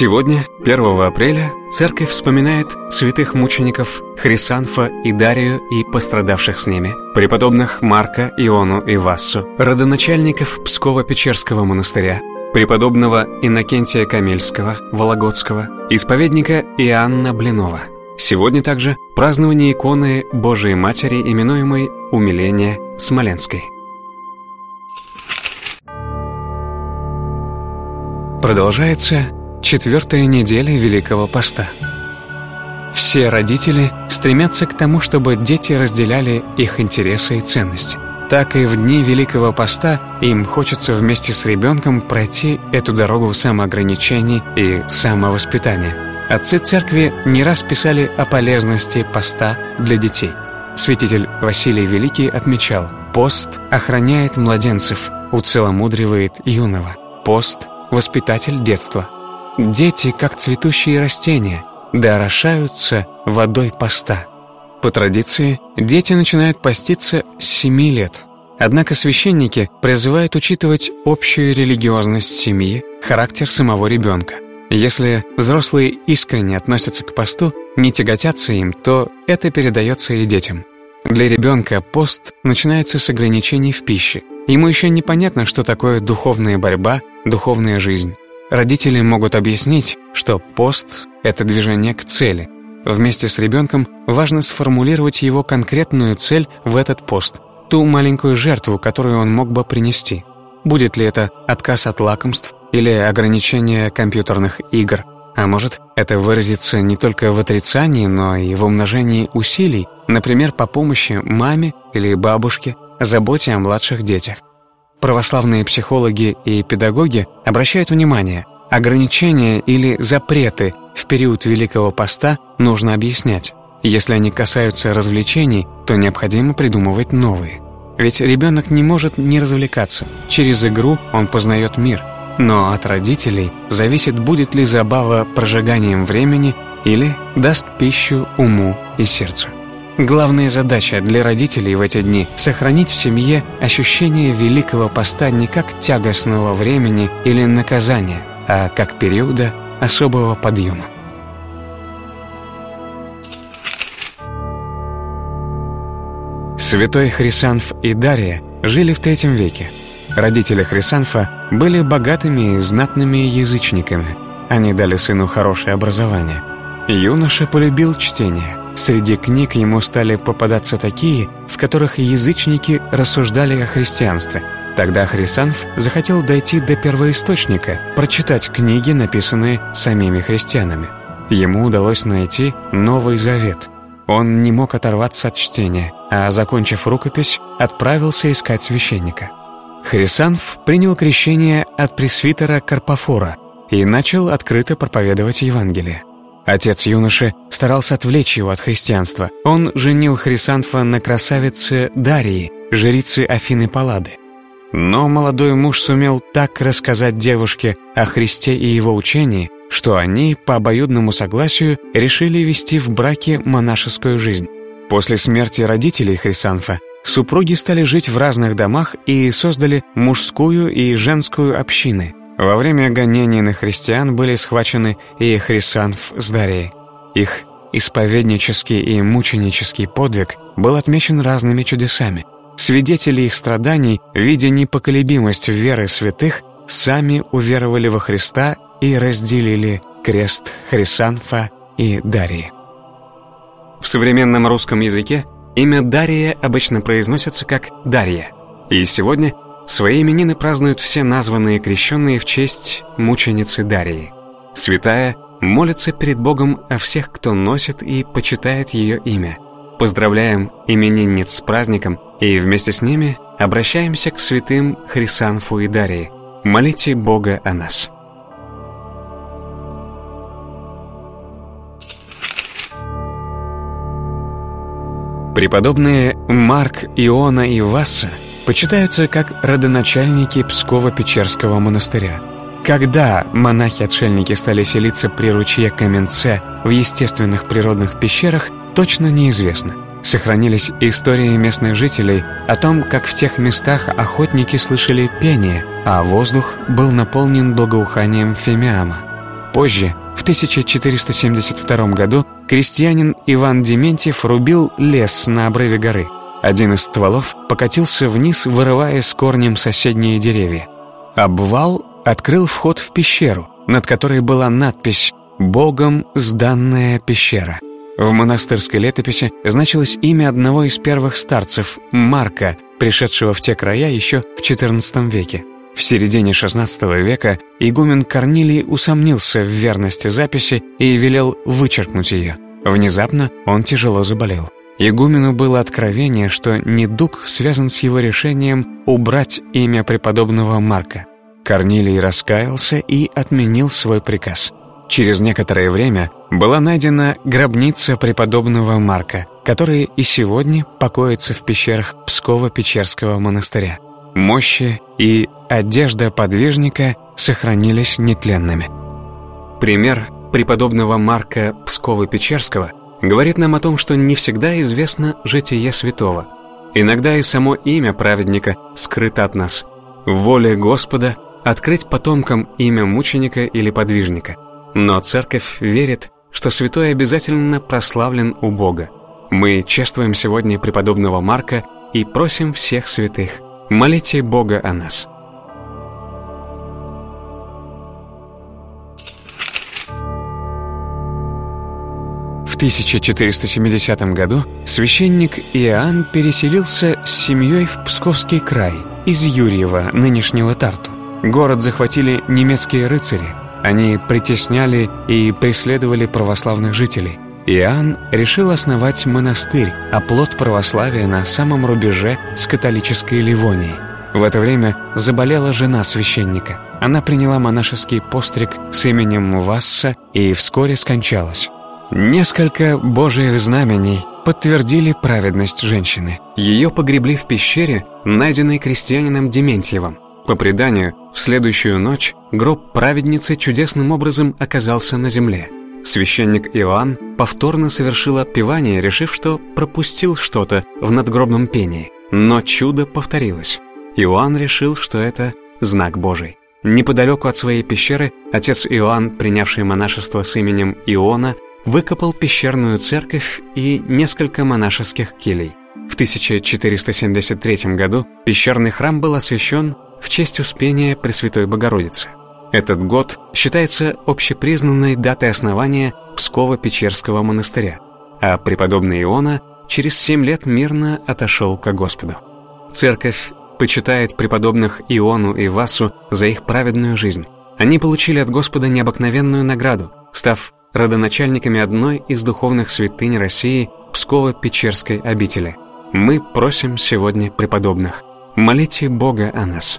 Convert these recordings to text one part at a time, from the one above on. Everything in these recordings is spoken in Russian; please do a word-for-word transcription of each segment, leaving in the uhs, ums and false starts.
Сегодня, первого апреля, церковь вспоминает святых мучеников Хрисанфа и Дарию и пострадавших с ними, преподобных Марка, Иону и Вассу, родоначальников Псково-Печерского монастыря, преподобного Иннокентия Камельского, Вологодского, исповедника Иоанна Блинова. Сегодня также празднование иконы Божией Матери, именуемой Умиления Смоленской. Продолжается четвертая неделя Великого Поста. Все родители стремятся к тому, чтобы дети разделяли их интересы и ценности. Так и в дни Великого Поста им хочется вместе с ребенком пройти эту дорогу самоограничений и самовоспитания. Отцы Церкви не раз писали о полезности поста для детей. Святитель Василий Великий отмечал: «Пост охраняет младенцев, уцеломудривает юного. Пост — воспитатель детства. Дети, как цветущие растения, да орошаются водой поста». По традиции, дети начинают поститься с семи лет. Однако священники призывают учитывать общую религиозность семьи, характер самого ребенка. Если взрослые искренне относятся к посту, не тяготятся им, то это передается и детям. Для ребенка пост начинается с ограничений в пище. Ему еще непонятно, что такое духовная борьба, духовная жизнь. Родители могут объяснить, что пост — это движение к цели. Вместе с ребенком важно сформулировать его конкретную цель в этот пост, ту маленькую жертву, которую он мог бы принести. Будет ли это отказ от лакомств или ограничение компьютерных игр? А может, это выразится не только в отрицании, но и в умножении усилий, например, по помощи маме или бабушке, заботе о младших детях. Православные психологи и педагоги обращают внимание: ограничения или запреты в период Великого Поста нужно объяснять. Если они касаются развлечений, то необходимо придумывать новые. Ведь ребенок не может не развлекаться. Через игру он познает мир. Но от родителей зависит, будет ли забава прожиганием времени или даст пищу уму и сердцу. Главная задача для родителей в эти дни — сохранить в семье ощущение Великого Поста не как тягостного времени или наказания, а как периода особого подъема. Святой Хрисанф и Дария жили в третьем веке. Родители Хрисанфа были богатыми и знатными язычниками. Они дали сыну хорошее образование. Юноша полюбил чтение. Среди книг ему стали попадаться такие, в которых язычники рассуждали о христианстве. Тогда Хрисанф захотел дойти до первоисточника, прочитать книги, написанные самими христианами. Ему удалось найти Новый Завет. Он не мог оторваться от чтения, а, закончив рукопись, отправился искать священника. Хрисанф принял крещение от пресвитера Карпофора и начал открыто проповедовать Евангелие. Отец юноши старался отвлечь его от христианства. Он женил Хрисанфа на красавице Дарии, жрице Афины Паллады. Но молодой муж сумел так рассказать девушке о Христе и его учении, что они по обоюдному согласию решили вести в браке монашескую жизнь. После смерти родителей Хрисанфа супруги стали жить в разных домах и создали мужскую и женскую общины. Во время гонений на христиан были схвачены и Хрисанф с Дарией. Их исповеднический и мученический подвиг был отмечен разными чудесами. Свидетели их страданий, видя непоколебимость веры святых, сами уверовали во Христа и разделили крест Хрисанфа и Дарии. В современном русском языке имя Дария обычно произносится как Дарья. И сегодня свои именины празднуют все названные крещенные в честь мученицы Дарии. Святая молится перед Богом о всех, кто носит и почитает ее имя. Поздравляем именинниц с праздником и вместе с ними обращаемся к святым Хрисанфу и Дарии. Молите Бога о нас. Преподобные Марк, Иона и Васса почитаются как родоначальники Псково-Печерского монастыря. Когда монахи-отшельники стали селиться при ручье Каменце в естественных природных пещерах, точно неизвестно. Сохранились истории местных жителей о том, как в тех местах охотники слышали пение, а воздух был наполнен благоуханием фимиама. Позже, в тысяча четыреста семьдесят втором году, крестьянин Иван Дементьев рубил лес на обрыве горы. Один из стволов покатился вниз, вырывая с корнем соседние деревья. Обвал открыл вход в пещеру, над которой была надпись «Богом сданная пещера». В монастырской летописи значилось имя одного из первых старцев, Марка, пришедшего в те края еще в четырнадцатом веке. В середине шестнадцатого века игумен Корнилий усомнился в верности записи и велел вычеркнуть ее. Внезапно он тяжело заболел. Игумену было откровение, что недуг связан с его решением убрать имя преподобного Марка. Корнилий раскаялся и отменил свой приказ. Через некоторое время была найдена гробница преподобного Марка, которая и сегодня покоится в пещерах Псково-Печерского монастыря. Мощи и одежда подвижника сохранились нетленными. Пример преподобного Марка Пскова-Печерского говорит нам о том, что не всегда известно житие святого. Иногда и само имя праведника скрыто от нас. Воля Господа — открыть потомкам имя мученика или подвижника. Но Церковь верит, что святой обязательно прославлен у Бога. Мы чествуем сегодня преподобного Марка и просим всех святых: молите Бога о нас. В тысяча четыреста семидесятом году священник Иоанн переселился с семьей в Псковский край из Юрьева, нынешнего Тарту. Город захватили немецкие рыцари. Они притесняли и преследовали православных жителей. Иоанн решил основать монастырь, оплот православия на самом рубеже с католической Ливонией. В это время заболела жена священника. Она приняла монашеский постриг с именем Васса и вскоре скончалась. Несколько божьих знамений подтвердили праведность женщины. Ее погребли в пещере, найденной крестьянином Дементьевым. По преданию, в следующую ночь гроб праведницы чудесным образом оказался на земле. Священник Иоанн повторно совершил отпевание, решив, что пропустил что-то в надгробном пении. Но чудо повторилось. Иоанн решил, что это знак Божий. Неподалеку от своей пещеры отец Иоанн, принявший монашество с именем Иона, выкопал пещерную церковь и несколько монашеских келей. В тысяча четыреста семьдесят третьем году пещерный храм был освящен в честь Успения Пресвятой Богородицы. Этот год считается общепризнанной датой основания Псково-Печерского монастыря, а преподобный Иона через семь лет мирно отошел ко Господу. Церковь почитает преподобных Иону и Васу за их праведную жизнь. Они получили от Господа необыкновенную награду, став родоначальниками одной из духовных святынь России Псково-Печерской обители. Мы просим сегодня преподобных: молите Бога о нас.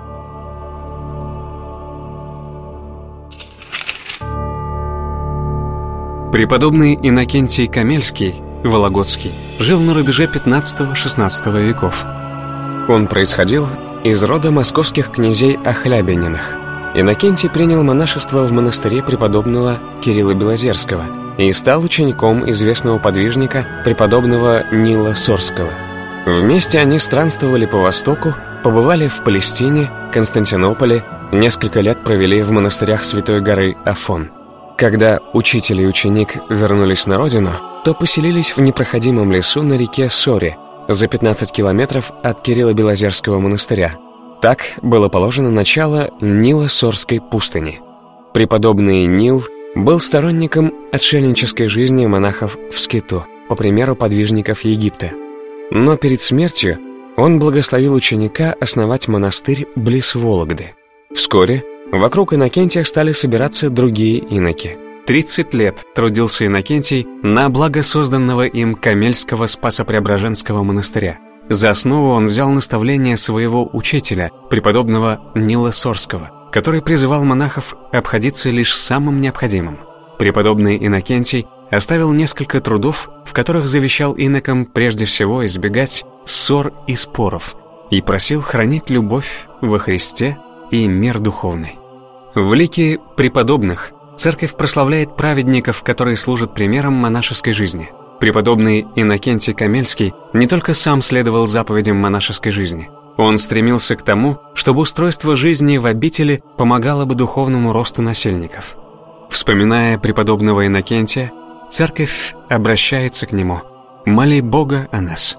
Преподобный Иннокентий Камельский, Вологодский, жил на рубеже пятнадцатого-шестнадцатого веков. Он происходил из рода московских князей Охлябининых. Иннокентий принял монашество в монастыре преподобного Кирилла Белозерского и стал учеником известного подвижника преподобного Нила Сорского. Вместе они странствовали по Востоку, побывали в Палестине, Константинополе, несколько лет провели в монастырях Святой горы Афон. Когда учитель и ученик вернулись на родину, то поселились в непроходимом лесу на реке Соре, за пятнадцать километров от Кирилла-Белозерского монастыря. Так было положено начало Нило-Сорской пустыни. Преподобный Нил был сторонником отшельнической жизни монахов в скиту, по примеру подвижников Египта. Но перед смертью он благословил ученика основать монастырь близ Вологды. Вскоре вокруг Иннокентия стали собираться другие иноки. тридцать лет трудился Иннокентий на благо созданного им Камельского Спасо-Преображенского монастыря. За основу он взял наставление своего учителя, преподобного Нила Сорского, который призывал монахов обходиться лишь самым необходимым. Преподобный Иннокентий оставил несколько трудов, в которых завещал инокам прежде всего избегать ссор и споров и просил хранить любовь во Христе и мир духовный. В лике преподобных церковь прославляет праведников, которые служат примером монашеской жизни. Преподобный Иннокентий Камельский не только сам следовал заповедям монашеской жизни. Он стремился к тому, чтобы устройство жизни в обители помогало бы духовному росту насельников. Вспоминая преподобного Иннокентия, церковь обращается к нему: «Моли Бога о нас».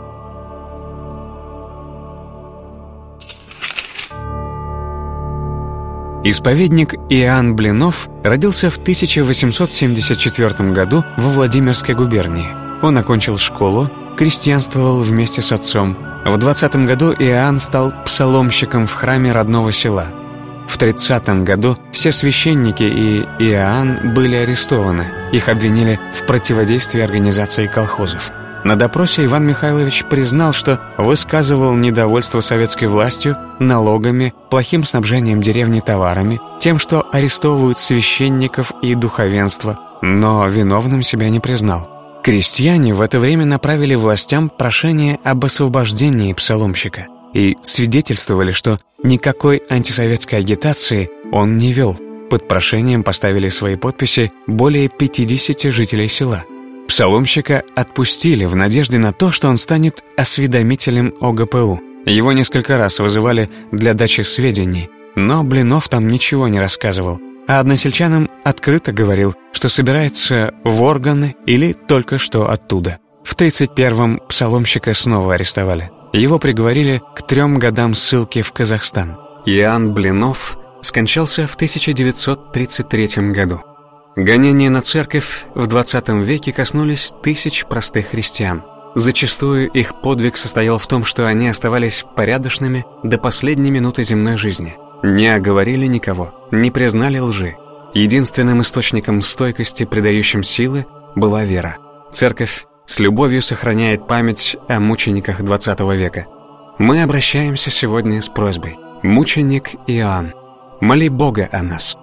Исповедник Иоанн Блинов родился в тысяча восемьсот семьдесят четвёртом году во Владимирской губернии. Он окончил школу, крестьянствовал вместе с отцом. В двадцатом году Иоанн стал псаломщиком в храме родного села. В тридцатом году все священники и Иоанн были арестованы. Их обвинили в противодействии организации колхозов. На допросе Иван Михайлович признал, что высказывал недовольство советской властью, налогами, плохим снабжением деревни товарами, тем, что арестовывают священников и духовенство, но виновным себя не признал. Крестьяне в это время направили властям прошение об освобождении псаломщика и свидетельствовали, что никакой антисоветской агитации он не вел. Под прошением поставили свои подписи более пятидесяти жителей села. Псаломщика отпустили в надежде на то, что он станет осведомителем о гэ пэ у. Его несколько раз вызывали для дачи сведений, но Блинов там ничего не рассказывал, а односельчанам открыто говорил, что собирается в органы или только что оттуда. В тридцать первом псаломщика снова арестовали. Его приговорили к трем годам ссылки в Казахстан. Иоанн Блинов скончался в тысяча девятьсот тридцать третьем году. Гонения на церковь в двадцатом веке коснулись тысяч простых христиан. Зачастую их подвиг состоял в том, что они оставались порядочными до последней минуты земной жизни, не оговорили никого, не признали лжи. Единственным источником стойкости, придающим силы, была вера. Церковь с любовью сохраняет память о мучениках двадцатого века. Мы обращаемся сегодня с просьбой: мученик Иоанн, моли Бога о нас.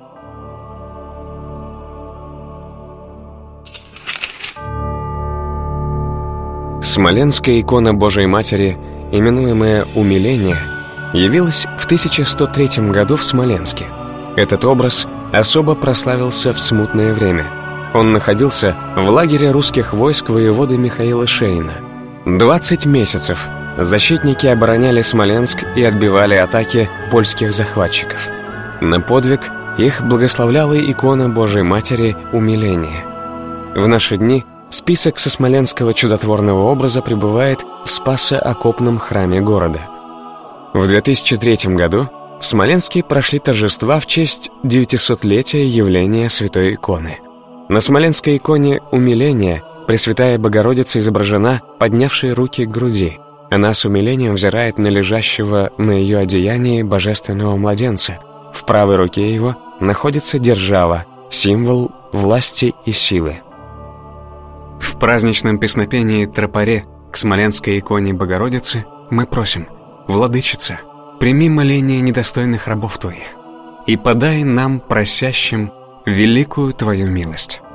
Смоленская икона Божией Матери, именуемая «Умиление», явилась в тысяча сто третьем году в Смоленске. Этот образ особо прославился в смутное время. Он находился в лагере русских войск воеводы Михаила Шейна. двадцать месяцев защитники обороняли Смоленск и отбивали атаки польских захватчиков. На подвиг их благословляла икона Божией Матери «Умиление». В наши дни список со смоленского чудотворного образа пребывает в Спасо-Окопном храме города. В две тысячи третьем году в Смоленске прошли торжества в честь девятисотлетия явления святой иконы. На смоленской иконе «Умиление» Пресвятая Богородица изображена, поднявшей руки к груди. Она с умилением взирает на лежащего на ее одеянии божественного младенца. В правой руке его находится держава, символ власти и силы. В праздничном песнопении «Тропаре» к смоленской иконе Богородицы мы просим: «Владычица, прими моление недостойных рабов Твоих и подай нам, просящим, великую Твою милость».